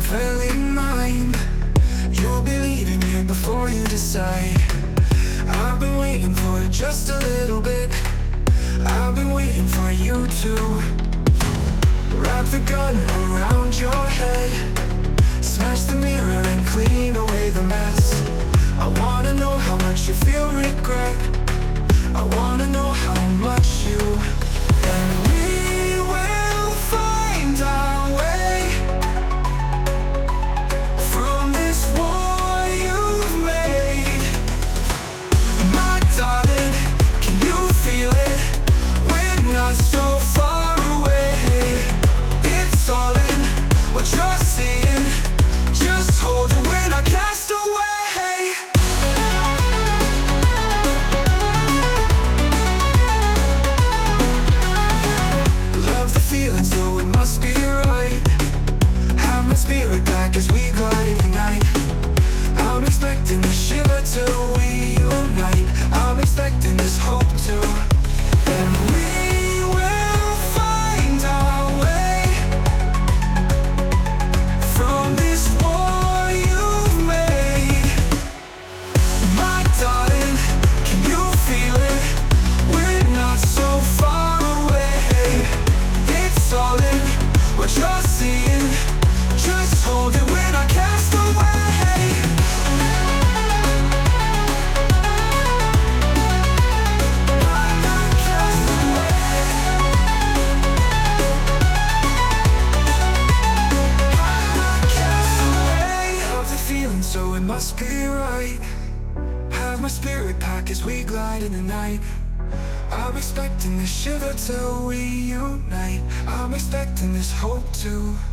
friendly mind. You'll be leaving here before you decide. I've been waiting for it just a little bit. I've been waiting for you to wrap the gun around your head, smash the mirror and clean away the mess. I wanna know how much you feel regret. I wanna know how much you. And we will find our way from this war you've made. My darling, can you feel it? We're not so far away. It's all in what you're seeing. Just hold it when I cast away. Love the feeling, so it must be right. Have my spirit back as we glide in the night. I'm expecting the shiver till we unite. I'm expecting this hope too. And we will find our way from this war you've made. My darling, can you feel it? We're not so far away. It's all in what you're seeing. Just hold it when I cast away. So it must be right. Have my spirit back as we glide in the night. I'm expecting this shiver till we unite. I'm expecting this hope too.